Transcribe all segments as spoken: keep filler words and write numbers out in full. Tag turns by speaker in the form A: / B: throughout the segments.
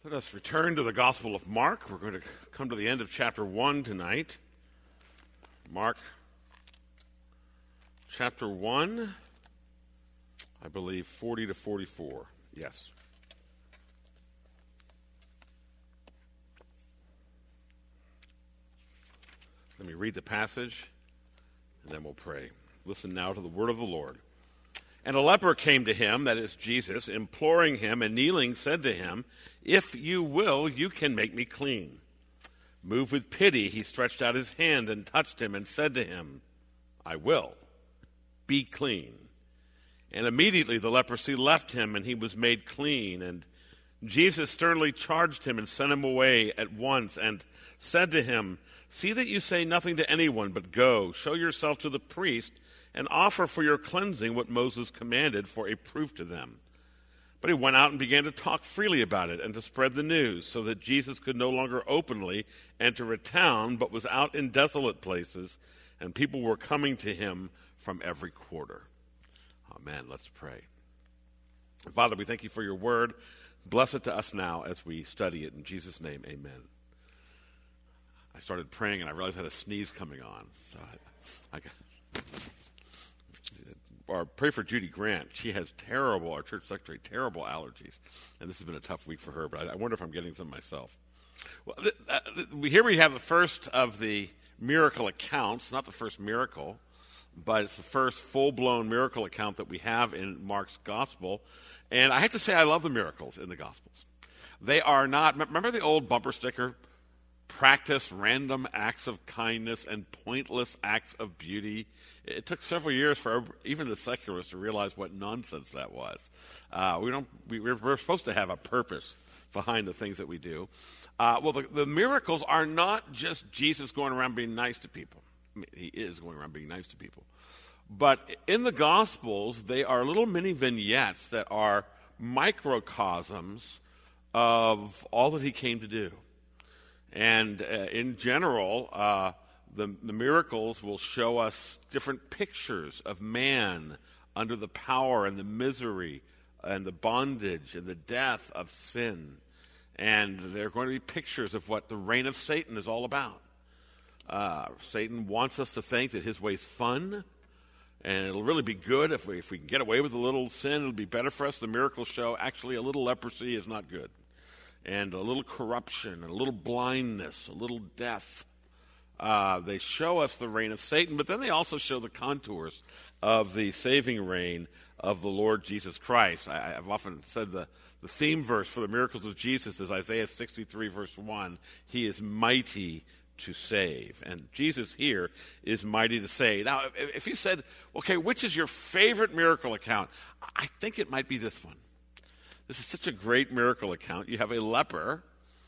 A: Let us return to the Gospel of Mark. We're going to come to the end of chapter one tonight. Mark chapter one, I believe forty to forty-four. Yes. Let me read the passage, and then we'll pray. Listen now to the word of the Lord. And a leper came to him, that is Jesus, imploring him, and kneeling said to him, "If you will, you can make me clean." Moved with pity, he stretched out his hand and touched him and said to him, "I will, be clean." And immediately the leprosy left him, and he was made clean. And Jesus sternly charged him and sent him away at once and said to him, "See that you say nothing to anyone, but go, show yourself to the priest, and offer for your cleansing what Moses commanded for a proof to them." But he went out and began to talk freely about it and to spread the news, so that Jesus could no longer openly enter a town, but was out in desolate places, and people were coming to him from every quarter. Amen. Let's pray. Father, we thank you for your word. Bless it to us now as we study it. In Jesus' name, amen. I started praying, and I realized I had a sneeze coming on. So I, I got... Or pray for Judy Grant. She has terrible, our church secretary, terrible allergies. And this has been a tough week for her, but I, I wonder if I'm getting some myself. Well, th- uh, th- here we have the first of the miracle accounts. Not the first miracle, but it's the first full-blown miracle account that we have in Mark's gospel. And I have to say I love the miracles in the gospels. They are not, remember the old bumper sticker? Practice random acts of kindness and pointless acts of beauty. It took several years for even the secularists to realize what nonsense that was. Uh, we don't. We, we're supposed to have a purpose behind the things that we do. Uh, well, the, the miracles are not just Jesus going around being nice to people. I mean, he is going around being nice to people. But in the Gospels, they are little mini vignettes that are microcosms of all that he came to do. And uh, in general, uh, the, the miracles will show us different pictures of man under the power and the misery and the bondage and the death of sin. And they're going to be pictures of what the reign of Satan is all about. Uh, Satan wants us to think that his way's fun, and it'll really be good if we, if we can get away with a little sin. It'll be better for us. The miracles show actually a little leprosy is not good. And a little corruption, and a little blindness, a little death. Uh, they show us the reign of Satan, but then they also show the contours of the saving reign of the Lord Jesus Christ. I, I've often said the, the theme verse for the miracles of Jesus is Isaiah sixty-three, verse one. He is mighty to save. And Jesus here is mighty to save. Now, if, if you said, okay, which is your favorite miracle account? I think it might be this one. This is such a great miracle account. You have a leper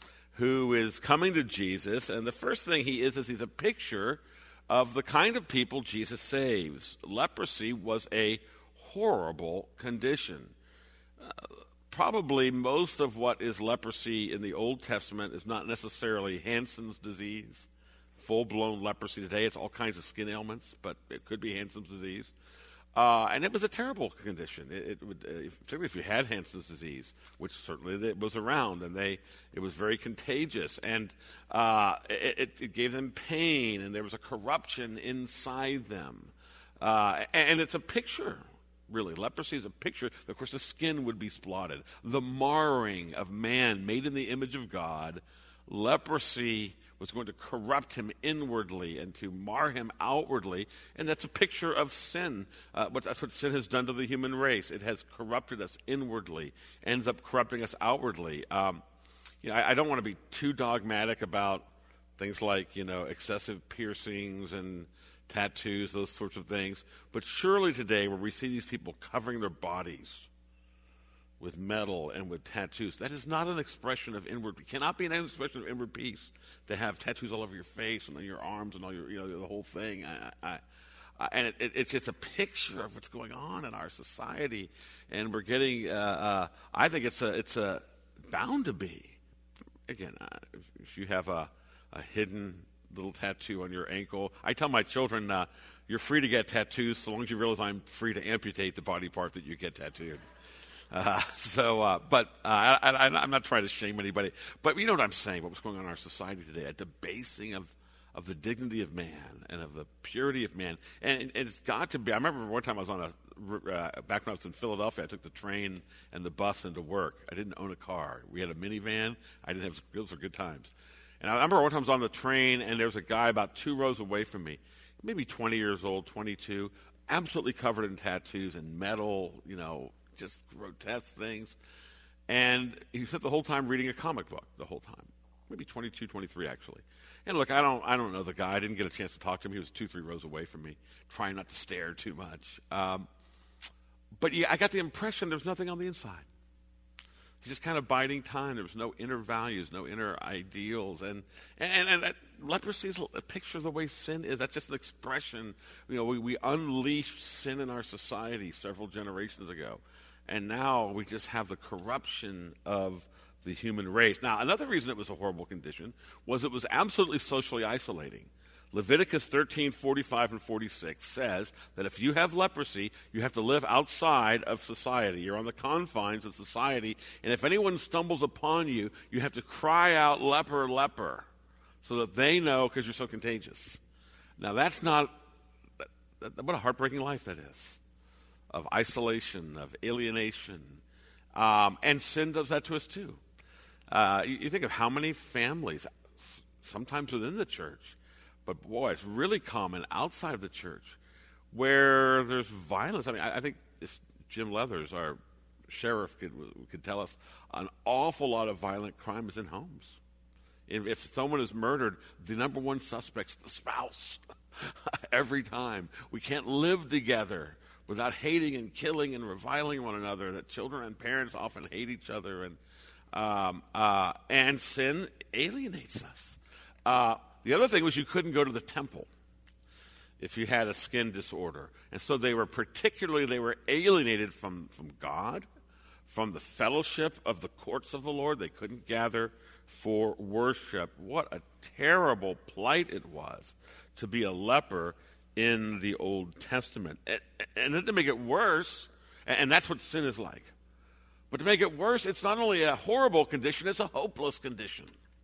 A: who is coming to Jesus, and the first thing he is is he's a picture of the kind of people Jesus saves. Leprosy was a horrible condition. Uh, probably most of what is leprosy in the Old Testament is not necessarily Hansen's disease, full-blown leprosy today. It's all kinds of skin ailments, but it could be Hansen's disease. Uh, and it was a terrible condition, it, it would, uh, if, particularly if you had Hansen's disease, which certainly it was around, and they it was very contagious, and uh, it, it gave them pain, and there was a corruption inside them. Uh, and, and it's a picture, really. Leprosy is a picture. Of course, the skin would be spotted. The marring of man made in the image of God. Leprosy was going to corrupt him inwardly and to mar him outwardly. And that's a picture of sin. Uh, but that's what sin has done to the human race. It has corrupted us inwardly, ends up corrupting us outwardly. Um, you know, I, I don't want to be too dogmatic about things like, you know, excessive piercings and tattoos, those sorts of things. But surely today, where we see these people covering their bodies with metal and with tattoos, that is not an expression of inward peace. Cannot be an expression of inward peace to have tattoos all over your face and on your arms and all your, you know, the whole thing. I, I, I, and it, it, it's just a picture of what's going on in our society, and we're getting. Uh, uh, I think it's a, it's a bound to be. Again, uh, if, if you have a, a hidden little tattoo on your ankle, I tell my children, uh, you're free to get tattoos so long as you realize I'm free to amputate the body part that you get tattooed. Uh, so, uh, but uh, I, I, I'm not trying to shame anybody. But you know what I'm saying, what was going on in our society today, a debasing of, of the dignity of man and of the purity of man. And, and it's got to be, I remember one time I was on a, uh, back when I was in Philadelphia, I took the train and the bus into work. I didn't own a car. We had a minivan. I didn't have, those were good times. And I remember one time I was on the train and there was a guy about two rows away from me, maybe twenty years old, twenty-two, absolutely covered in tattoos and metal, you know, just grotesque things. And he spent the whole time reading a comic book, the whole time. Maybe twenty-two, twenty-three, actually. And look, I don't I don't know the guy. I didn't get a chance to talk to him. He was two, three rows away from me, trying not to stare too much. Um, but yeah, I got the impression there was nothing on the inside. He's just kind of biding time. There was no inner values, no inner ideals. And and, and, and leprosy is a picture of the way sin is. That's just an expression. You know, we, we unleashed sin in our society several generations ago. And now we just have the corruption of the human race. Now, another reason it was a horrible condition was it was absolutely socially isolating. Leviticus thirteen, forty-five, and forty-six says that if you have leprosy, you have to live outside of society. You're on the confines of society, and if anyone stumbles upon you, you have to cry out, leper, leper, so that they know because you're so contagious. Now, that's not, that, that, what a heartbreaking life that is, of isolation, of alienation, um, and sin does that to us too. Uh, you, you think of how many families, sometimes within the church, but boy, it's really common outside of the church where there's violence. I mean, I, I think if Jim Leathers, our sheriff, could, could tell us an awful lot of violent crime is in homes. If, if someone is murdered, the number one suspect's the spouse. Every time. We can't live together without hating and killing and reviling one another. That children and parents often hate each other, and um, uh, and sin alienates us. Uh, The other thing was you couldn't go to the temple if you had a skin disorder. And so they were particularly, they were alienated from, from God, from the fellowship of the courts of the Lord. They couldn't gather for worship. What a terrible plight it was to be a leper in the Old Testament. And, and then to make it worse, and that's what sin is like. But to make it worse, it's not only a horrible condition, it's a hopeless condition.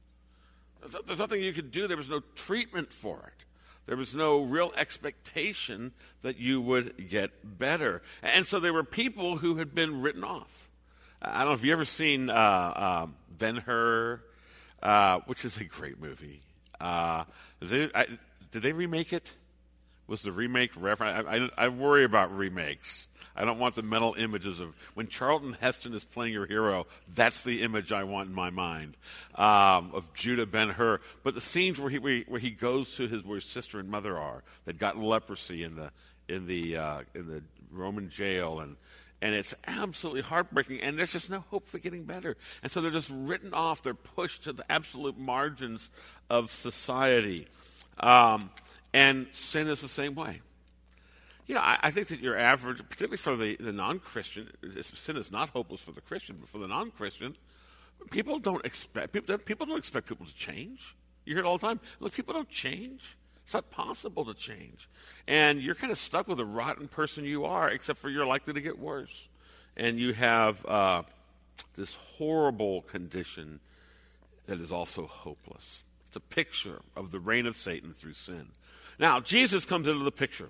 A: There's nothing you could do. There was no treatment for it. There was no real expectation that you would get better. And so there were people who had been written off. I don't know if you've ever seen uh, uh, Ben-Hur, uh, which is a great movie. Uh, they, I, did they remake it? Was the remake reference? I, I, I worry about remakes. I don't want the mental images of when Charlton Heston is playing your hero. That's the image I want in my mind um, of Judah Ben-Hur. But the scenes where he where he, where he goes to his where his sister and mother are that got leprosy in the in the uh, in the Roman jail, and and it's absolutely heartbreaking. And there's just no hope for getting better. And so they're just written off. They're pushed to the absolute margins of society. Um, And sin is the same way. You know, I, I think that your average, particularly for the, the non-Christian, sin is not hopeless for the Christian, but for the non-Christian, people don't expect people, people don't expect people to change. You hear it all the time. Look, people don't change. It's not possible to change. And you're kind of stuck with the rotten person you are, except for you're likely to get worse. And you have uh, this horrible condition that is also hopeless. It's a picture of the reign of Satan through sin. Now, Jesus comes into the picture.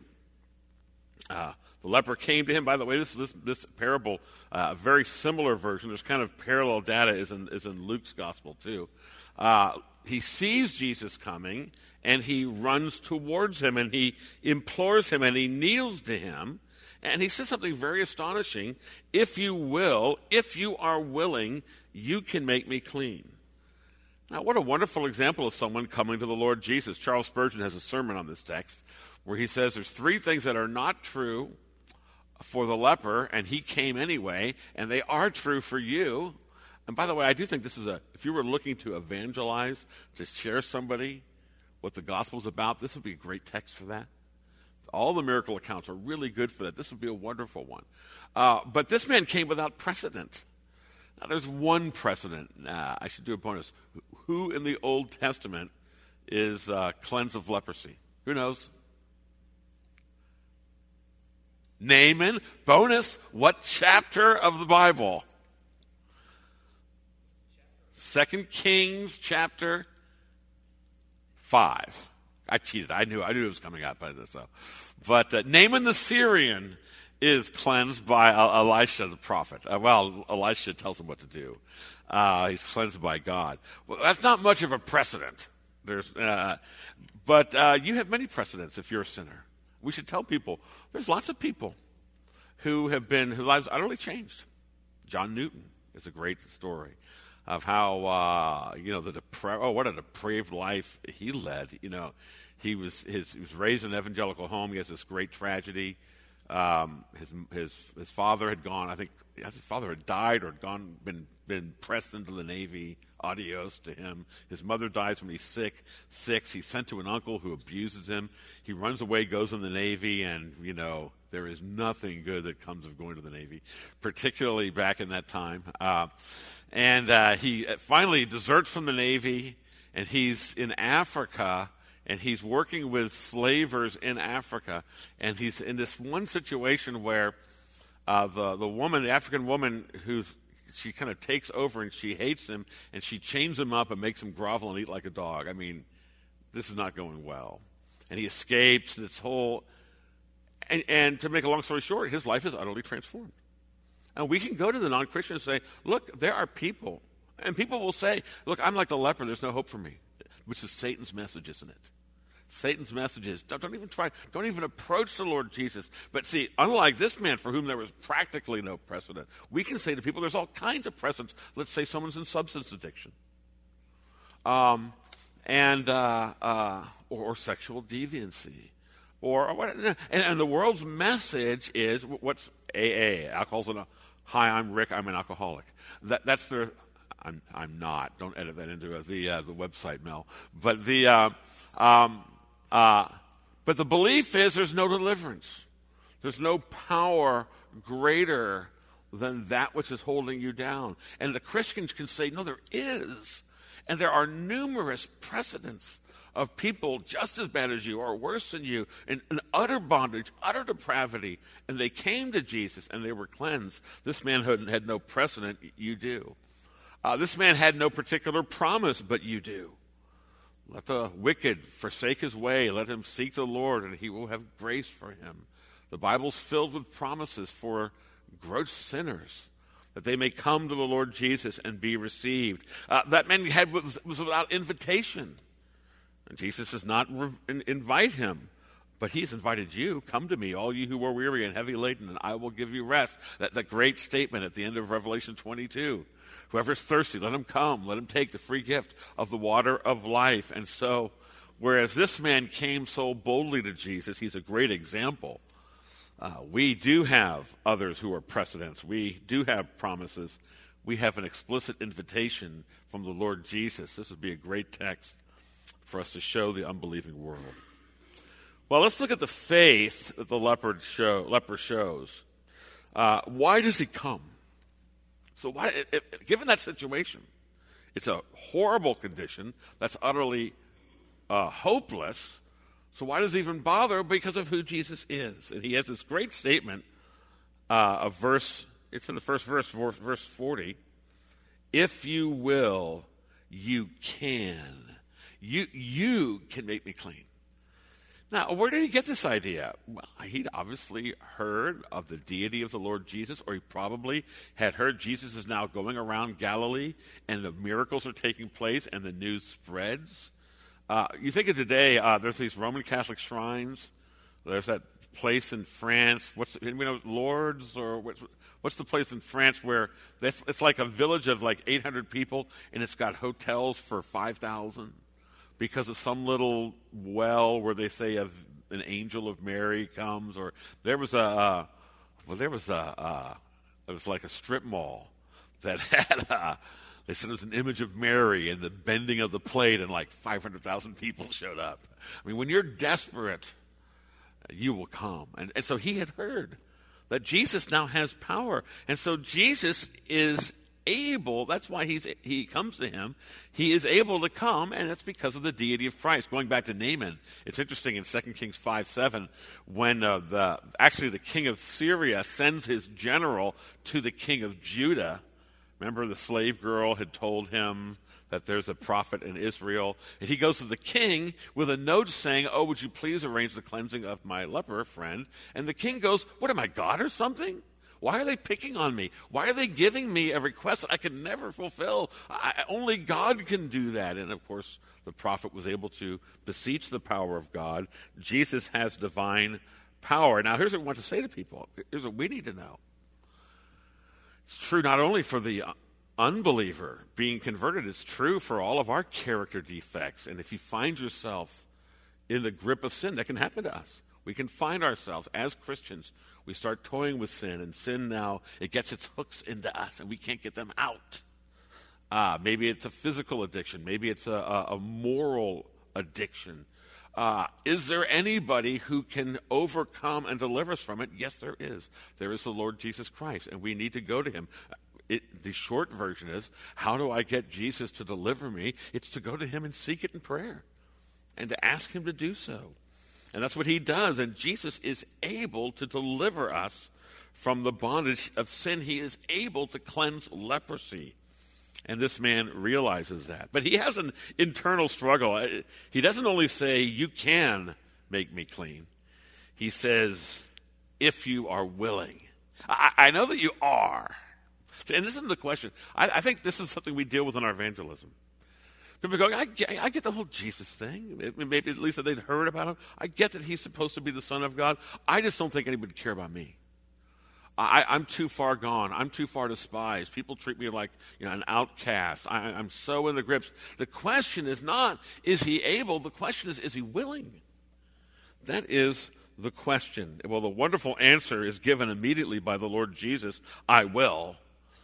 A: Uh, the leper came to him. By the way, this this, this parable, uh, a very similar version. There's kind of parallel data is in, is in Luke's gospel, too. Uh, he sees Jesus coming, and he runs towards him, and he implores him, and he kneels to him, and he says something very astonishing. If you will, if you are willing, you can make me clean. Now, what a wonderful example of someone coming to the Lord Jesus. Charles Spurgeon has a sermon on this text where he says there's three things that are not true for the leper, and he came anyway, and they are true for you. And by the way, I do think this is a, if you were looking to evangelize, to share somebody what the gospel's about, this would be a great text for that. All the miracle accounts are really good for that. This would be a wonderful one. Uh, but this man came without precedent. Now, there's one precedent. Uh, I should do a bonus. Who in the Old Testament is uh, cleansed of leprosy? Who knows? Naaman, bonus, what chapter of the Bible? Second Kings chapter five. I cheated. I knew I knew it was coming out by this. So. But uh, Naaman the Syrian is cleansed by uh, Elisha the prophet. Uh, well, Elisha tells him what to do. Uh, he's cleansed by God. Well, that's not much of a precedent. There's, uh, but uh, you have many precedents if you're a sinner. We should tell people there's lots of people who have been whose lives utterly changed. John Newton is a great story of how uh, you know the depra- oh what a depraved life he led. You know, he was his he was raised in an evangelical home. He has this great tragedy. Um, his his his father had gone. I think his father had died or had gone been been pressed into the Navy. Adios to him. His mother dies when he's sick. Six. He's sent to an uncle who abuses him. He runs away, goes in the Navy, and you know there is nothing good that comes of going to the Navy, particularly back in that time. Uh, and uh, he finally deserts from the Navy, and he's in Africa. And he's working with slavers in Africa, and he's in this one situation where uh, the the woman, the African woman, who's she kind of takes over and she hates him, and she chains him up and makes him grovel and eat like a dog. I mean, this is not going well. And he escapes this whole, and, and to make a long story short, his life is utterly transformed. And we can go to the non-Christians and say, look, there are people, and people will say, look, I'm like the leper, there's no hope for me. Which is Satan's message, isn't it? Satan's message is, don't, don't even try, don't even approach the Lord Jesus. But see, unlike this man for whom there was practically no precedent, we can say to people there's all kinds of precedents. Let's say someone's in substance addiction. Um, and uh, uh, or, or sexual deviancy. Or, or what, and, and the world's message is, what's A A? Alcohol's an, hi, I'm Rick, I'm an alcoholic. That, that's their... I'm I'm not. Don't edit that into the uh, the website, Mel. But the uh, um, uh, but the belief is there's no deliverance. There's no power greater than that which is holding you down. And the Christians can say, no, there is. And there are numerous precedents of people just as bad as you or worse than you in, in utter bondage, utter depravity. And they came to Jesus and they were cleansed. This man had, had no precedent. You do. Uh, this man had no particular promise, but you do. Let the wicked forsake his way. Let him seek the Lord, and he will have grace for him. The Bible's filled with promises for gross sinners, that they may come to the Lord Jesus and be received. Uh, that man had was, was without invitation. And Jesus does not re- invite him. But he's invited you, come to me, all you who are weary and heavy laden, and I will give you rest. That, that great statement at the end of Revelation twenty-two. Whoever's thirsty, let him come. Let him take the free gift of the water of life. And so, whereas this man came so boldly to Jesus, he's a great example. Uh, we do have others who are precedents. We do have promises. We have an explicit invitation from the Lord Jesus. This would be a great text for us to show the unbelieving world. Well, let's look at the faith that the leper, show, leper shows. Uh, why does he come? So why, it, it, given that situation, it's a horrible condition that's utterly uh, hopeless. So why does he even bother? Because of who Jesus is. And he has this great statement uh, of verse, it's in the first verse, verse forty. If you will, you can. You, you can make me clean. Now, where did he get this idea? Well, he'd obviously heard of the deity of the Lord Jesus, or he probably had heard Jesus is now going around Galilee, and the miracles are taking place, and the news spreads. Uh, you think of today, uh, there's these Roman Catholic shrines. There's that place in France. What's anybody know, Lourdes, or what's, what's the place in France where it's, it's like a village of like eight hundred people, and it's got hotels for five thousand? Because of some little well where they say of an angel of Mary comes, or there was a, uh, well, there was a, uh, it was like a strip mall that had, a, they said it was an image of Mary and the bending of the plate, and like five hundred thousand people showed up. I mean, when you're desperate, you will come. And, and so he had heard that Jesus now has power. And so Jesus is able, that's why he's, he comes to him. He is able to come, and it's because of the deity of Christ. Going back to Naaman, it's interesting in Second Kings five seven, when uh, the actually the king of Syria sends his general to the king of Judah. Remember, the slave girl had told him that there's a prophet in Israel. And he goes to the king with a note saying, oh, would you please arrange the cleansing of my leper friend? And the king goes, what, am I God or something? Why are they picking on me? Why are they giving me a request that I could never fulfill? I, only God can do that. And, of course, the prophet was able to beseech the power of God. Jesus has divine power. Now, here's what I want to say to people. Here's what we need to know. It's true not only for the unbeliever being converted, it's true for all of our character defects. And if you find yourself in the grip of sin, that can happen to us. We can find ourselves as Christians, we start toying with sin, and sin now, it gets its hooks into us, and we can't get them out. Uh, maybe it's a physical addiction. Maybe it's a, a, a moral addiction. Uh, is there anybody who can overcome and deliver us from it? Yes, there is. There is the Lord Jesus Christ, and we need to go to him. It, the short version is, how do I get Jesus to deliver me? It's to go to him and seek it in prayer and to ask him to do so. And that's what he does. And Jesus is able to deliver us from the bondage of sin. He is able to cleanse leprosy. And this man realizes that. But he has an internal struggle. He doesn't only say, you can make me clean. He says, if you are willing. I, I know that you are. And this isn't the question. I, I think this is something we deal with in our evangelism. People go, I get, I get the whole Jesus thing. Maybe at least that they'd heard about him. I get that he's supposed to be the Son of God. I just don't think anybody would care about me. I, I'm too far gone. I'm too far despised. People treat me like, you know, an outcast. I, I'm so in the grips. The question is not, is he able? The question is, is he willing? That is the question. Well, the wonderful answer is given immediately by the Lord Jesus. I will.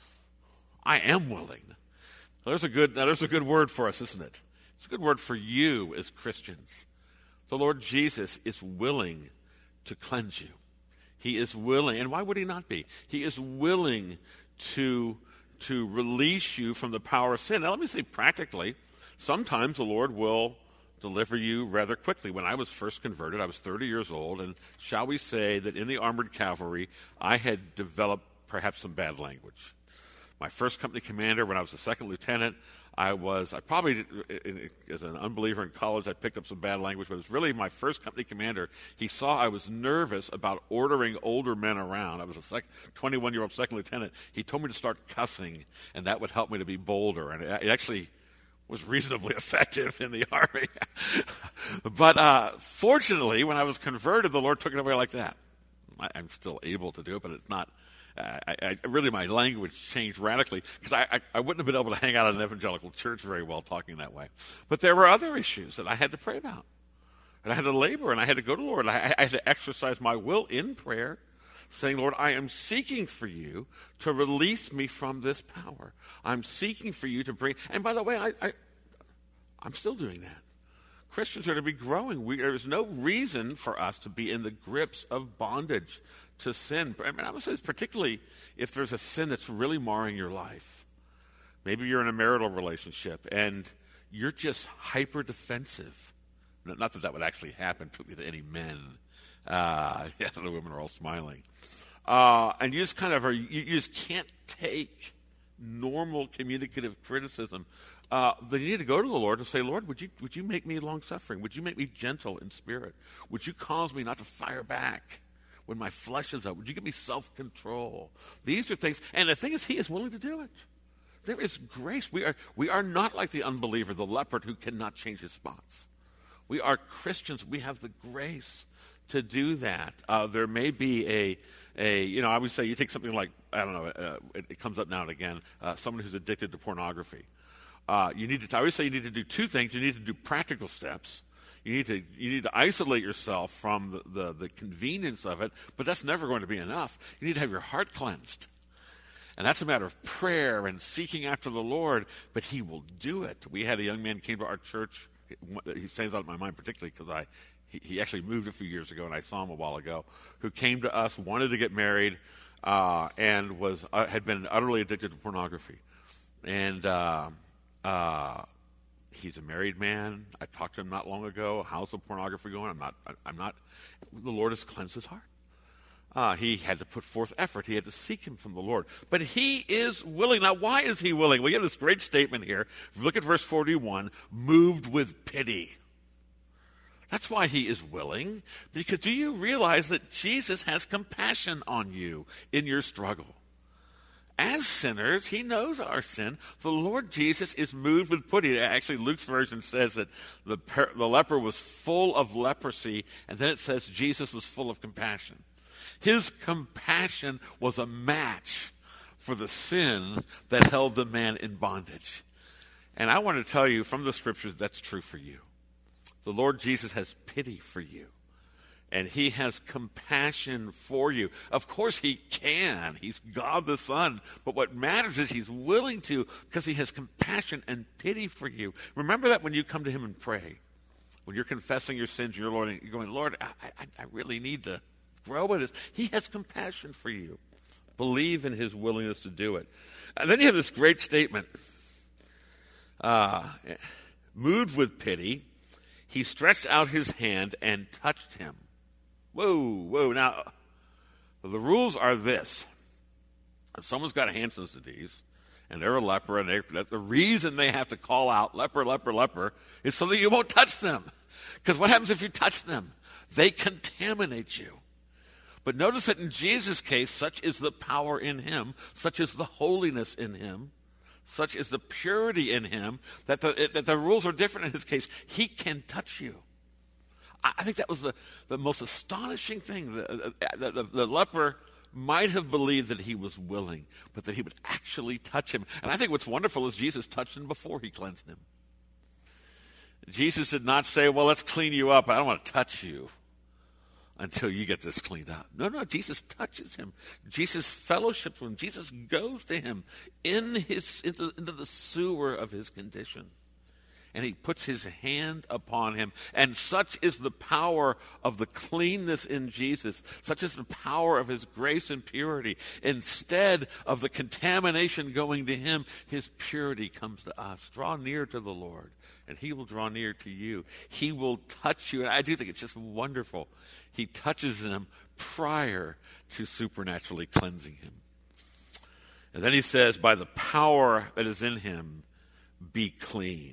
A: I am willing. Now, there's a good, now there's a good word for us, isn't it? It's a good word for you as Christians. The Lord Jesus is willing to cleanse you. He is willing, and why would he not be? He is willing to, to release you from the power of sin. Now, let me say practically, sometimes the Lord will deliver you rather quickly. When I was first converted, I was thirty years old, and shall we say that in the armored cavalry, I had developed perhaps some bad language. My first company commander, when I was a second lieutenant, I was, I probably, as an unbeliever in college, I picked up some bad language, but it was really my first company commander. He saw I was nervous about ordering older men around. I was a sec, twenty-one-year-old second lieutenant. He told me to start cussing, and that would help me to be bolder. And it actually was reasonably effective in the Army. But uh, fortunately, when I was converted, the Lord took it away like that. I, I'm still able to do it, but it's not. I, I, really, my language changed radically because I, I, I wouldn't have been able to hang out at an evangelical church very well talking that way. But there were other issues that I had to pray about. And I had to labor, and I had to go to the Lord. I, I had to exercise my will in prayer, saying, Lord, I am seeking for you to release me from this power. I'm seeking for you to bring... And by the way, I, I, I'm still doing that. Christians are to be growing. We, there is no reason for us to be in the grips of bondage to sin. I mean, I would say this particularly if there's a sin that's really marring your life. Maybe you're in a marital relationship and you're just hyper defensive. Not that that would actually happen to any men. Uh, yeah, the women are all smiling. Uh, and you just kind of are, you, you just can't take normal communicative criticism. Uh, then you need to go to the Lord and say, Lord, would you would you make me long-suffering? Would you make me gentle in spirit? Would you cause me not to fire back when my flesh is up? Would you give me self-control? These are things, and the thing is, he is willing to do it. There is grace. We are we are not like the unbeliever, the leopard who cannot change his spots. We are Christians. We have the grace to do that. Uh, there may be a, a, you know, I would say you take something like, I don't know, uh, it, it comes up now and again, uh, someone who's addicted to pornography. Uh, you need to, I always say you need to do two things. You need to do practical steps. You need to you need to isolate yourself from the, the, the convenience of it, but that's never going to be enough. You need to have your heart cleansed. And that's a matter of prayer and seeking after the Lord, but he will do it. We had a young man who came to our church. He stands out in my mind particularly because I he, he actually moved a few years ago, and I saw him a while ago, who came to us, wanted to get married, uh, and was uh, had been utterly addicted to pornography. And uh, uh, he's a married man. I talked to him not long ago. How's the pornography going? I'm not, I'm not, the Lord has cleansed his heart. Uh, he had to put forth effort. He had to seek him from the Lord. But he is willing. Now, why is he willing? We have this great statement here. Look at verse forty-one, moved with pity. That's why he is willing. Because do you realize that Jesus has compassion on you in your struggle? As sinners, he knows our sin. The Lord Jesus is moved with pity. Actually, Luke's version says that the, the leper was full of leprosy, and then it says Jesus was full of compassion. His compassion was a match for the sin that held the man in bondage. And I want to tell you from the scriptures that's true for you. The Lord Jesus has pity for you. And he has compassion for you. Of course he can. He's God the Son. But what matters is he's willing to because he has compassion and pity for you. Remember that when you come to him and pray. When you're confessing your sins, you're Lord, and you're going, Lord, I, I, I really need to grow with this. He has compassion for you. Believe in his willingness to do it. And then you have this great statement. Uh, moved with pity, he stretched out his hand and touched him. Whoa, whoa. Now, the rules are this. If someone's got a Hansen's disease, and they're a leper, and they, the reason they have to call out leper, leper, leper, is so that you won't touch them. Because what happens if you touch them? They contaminate you. But notice that in Jesus' case, such is the power in him, such is the holiness in him, such is the purity in him, that the, that the rules are different in his case. He can touch you. I think that was the, the most astonishing thing. The, the, the, the leper might have believed that he was willing, but that he would actually touch him. And I think what's wonderful is Jesus touched him before he cleansed him. Jesus did not say, well, let's clean you up. I don't want to touch you until you get this cleaned up. No, no, Jesus touches him. Jesus fellowships with him. Jesus goes to him in his into, into the sewer of his condition. And he puts his hand upon him. And such is the power of the cleanness in Jesus. Such is the power of his grace and purity. Instead of the contamination going to him, his purity comes to us. Draw near to the Lord, and he will draw near to you. He will touch you. And I do think it's just wonderful. He touches them prior to supernaturally cleansing him. And then he says, by the power that is in him, be clean.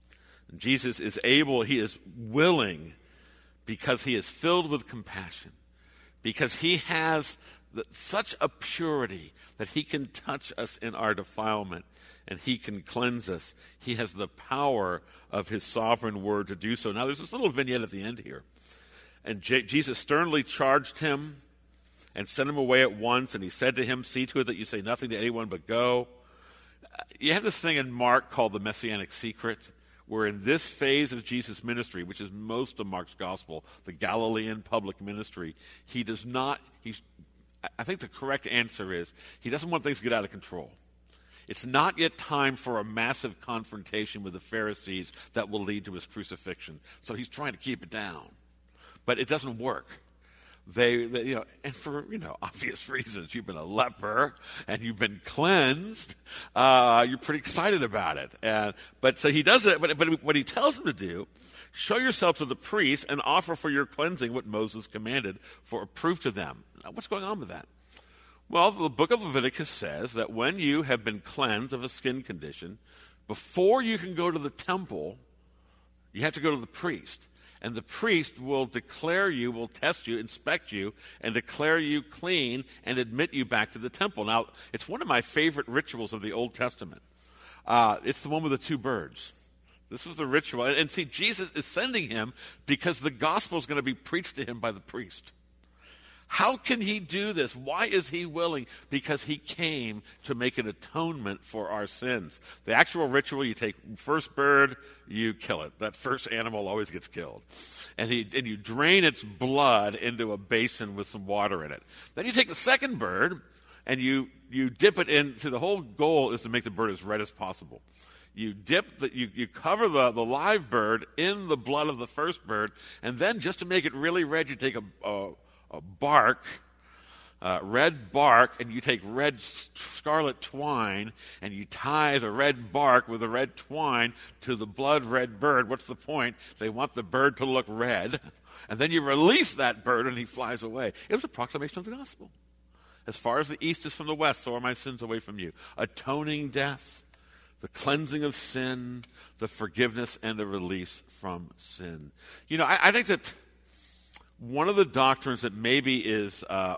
A: Jesus is able, he is willing, because he is filled with compassion, because he has the, such a purity that he can touch us in our defilement and he can cleanse us. He has the power of his sovereign word to do so. Now there's this little vignette at the end here. And J- Jesus sternly charged him and sent him away at once, and he said to him, see to it that you say nothing to anyone but go. Uh, you have this thing in Mark called the Messianic Secret, where in this phase of Jesus' ministry, which is most of Mark's gospel, the Galilean public ministry, he does not, he's, I think the correct answer is, he doesn't want things to get out of control. It's not yet time for a massive confrontation with the Pharisees that will lead to his crucifixion. So he's trying to keep it down. But it doesn't work. They, they, you know, and for, you know, obvious reasons. You've been a leper and you've been cleansed. Uh, you're pretty excited about it. And, but so he does it, but, but what he tells them to do, show yourself to the priest and offer for your cleansing what Moses commanded for a proof to them. Now, what's going on with that? Well, the book of Leviticus says that when you have been cleansed of a skin condition, before you can go to the temple, you have to go to the priest. And the priest will declare you, will test you, inspect you, and declare you clean and admit you back to the temple. Now, it's one of my favorite rituals of the Old Testament. Uh, it's the one with the two birds. This is the ritual. And, and see, Jesus is sending him because the gospel is going to be preached to him by the priest. How can he do this? Why is he willing? Because he came to make an atonement for our sins. The actual ritual, you take first bird, you kill it. That first animal always gets killed. And, he, and you drain its blood into a basin with some water in it. Then you take the second bird and you, you dip it in. So the whole goal is to make the bird as red as possible. You dip, the, you, you cover the, the live bird in the blood of the first bird. And then just to make it really red, you take a... a a bark, uh, red bark, and you take red scarlet twine, and you tie the red bark with the red twine to the blood-red bird. What's the point? They want the bird to look red, and then you release that bird, and he flies away. It was a proclamation of the gospel. As far as the east is from the west, so are my sins away from you. Atoning death, the cleansing of sin, the forgiveness, and the release from sin. You know, I, I think that one of the doctrines that maybe is uh,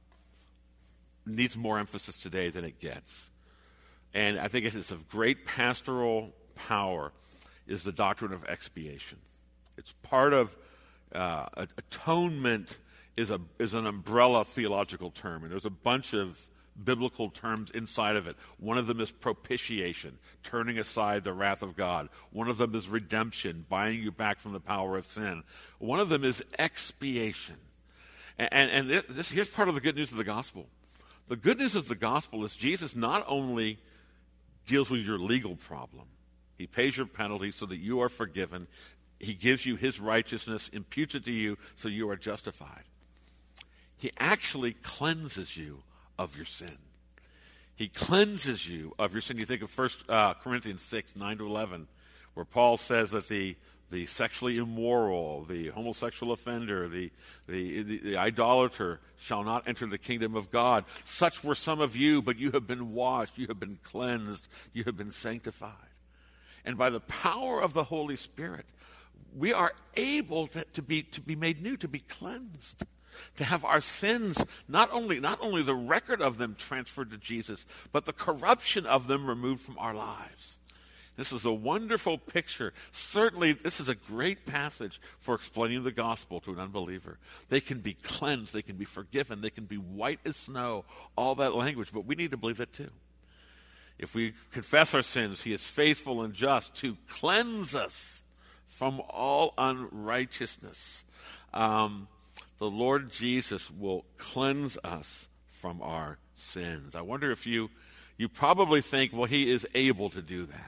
A: needs more emphasis today than it gets, and I think it is of great pastoral power, is the doctrine of expiation. It's part of uh, atonement is a is an umbrella theological term, and there's a bunch of biblical terms inside of it. One of them is propitiation, turning aside the wrath of God. One of them is redemption, buying you back from the power of sin. One of them is expiation. And, and, and this, here's part of the good news of the gospel. The good news of the gospel is Jesus not only deals with your legal problem. He pays your penalty so that you are forgiven. He gives you his righteousness, imputes it to you so you are justified. He actually cleanses you of your sin. He cleanses you of your sin. You think of First uh, Corinthians six, nine to eleven, where Paul says that the the sexually immoral, the homosexual offender, the, the, the, the idolater shall not enter the kingdom of God. Such were some of you, but you have been washed, you have been cleansed, you have been sanctified. And by the power of the Holy Spirit, we are able to, to be to be made new, to be cleansed. To have our sins, not only not only the record of them transferred to Jesus, but the corruption of them removed from our lives. This is a wonderful picture. Certainly, this is a great passage for explaining the gospel to an unbeliever. They can be cleansed, they can be forgiven, they can be white as snow, all that language, but we need to believe it too. If we confess our sins, he is faithful and just to cleanse us from all unrighteousness. Um... The Lord Jesus will cleanse us from our sins. I wonder if you, you probably think, well, he is able to do that.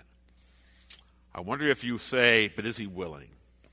A: I wonder if you say, but is he willing?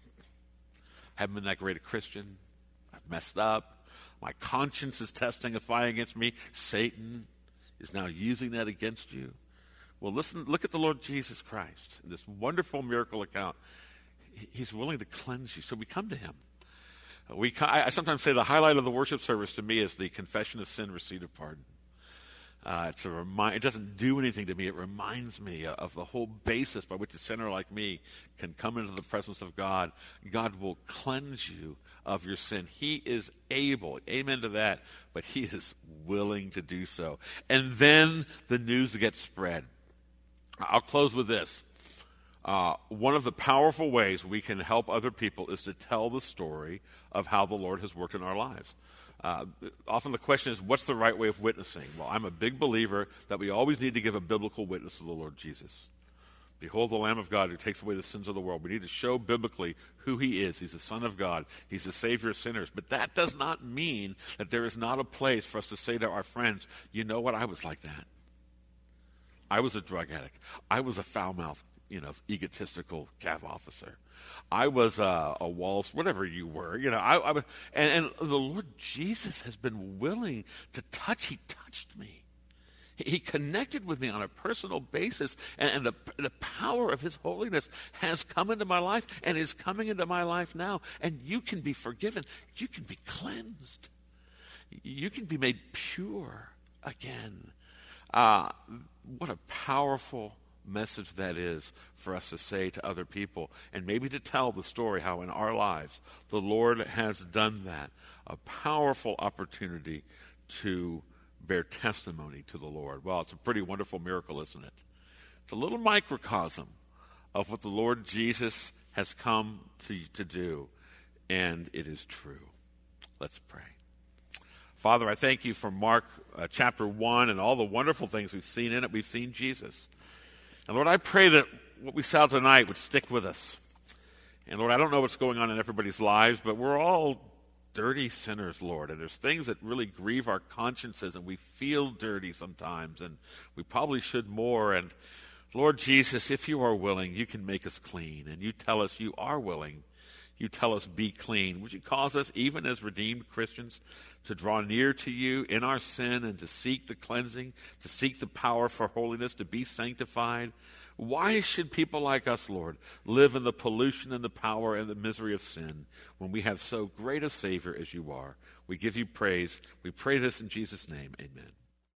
A: I haven't been that great a Christian. I've messed up. My conscience is testifying against me. Satan is now using that against you. Well, listen, look at the Lord Jesus Christ in this wonderful miracle account. He's willing to cleanse you. So we come to him. We, I sometimes say the highlight of the worship service to me is the confession of sin, receipt of pardon. Uh, it's a remind, it doesn't do anything to me. It reminds me of the whole basis by which a sinner like me can come into the presence of God. God will cleanse you of your sin. He is able, amen to that, but he is willing to do so. And then the news gets spread. I'll close with this. Uh, one of the powerful ways we can help other people is to tell the story of how the Lord has worked in our lives. Uh, often the question is, what's the right way of witnessing? Well, I'm a big believer that we always need to give a biblical witness to the Lord Jesus. Behold the Lamb of God who takes away the sins of the world. We need to show biblically who he is. He's the Son of God. He's the Savior of sinners. But that does not mean that there is not a place for us to say to our friends, you know what, I was like that. I was a drug addict. I was a foul-mouthed, you know, egotistical cav officer. I was uh, a waltz, whatever you were, you know. I, I was, and, and the Lord Jesus has been willing to touch. He touched me. He, he connected with me on a personal basis, and, and the, the power of his holiness has come into my life and is coming into my life now. And you can be forgiven. You can be cleansed. You can be made pure again. Uh, what a powerful message that is for us to say to other people, and maybe to tell the story how in our lives the Lord has done that. A powerful opportunity to bear testimony to the Lord. Well, it's a pretty wonderful miracle, isn't it? It's a little microcosm of what the Lord Jesus has come to, to do, and it is true. Let's pray. Father, I thank you for Mark uh, chapter one and all the wonderful things we've seen in it. We've seen Jesus. And Lord, I pray that what we saw tonight would stick with us. And Lord, I don't know what's going on in everybody's lives, but we're all dirty sinners, Lord. And there's things that really grieve our consciences, and we feel dirty sometimes, and we probably should more. And Lord Jesus, if you are willing, you can make us clean. And you tell us you are willing. You tell us, be clean. Would you cause us, even as redeemed Christians, to draw near to you in our sin and to seek the cleansing, to seek the power for holiness, to be sanctified? Why should people like us, Lord, live in the pollution and the power and the misery of sin when we have so great a Savior as you are? We give you praise. We pray this in Jesus' name. Amen.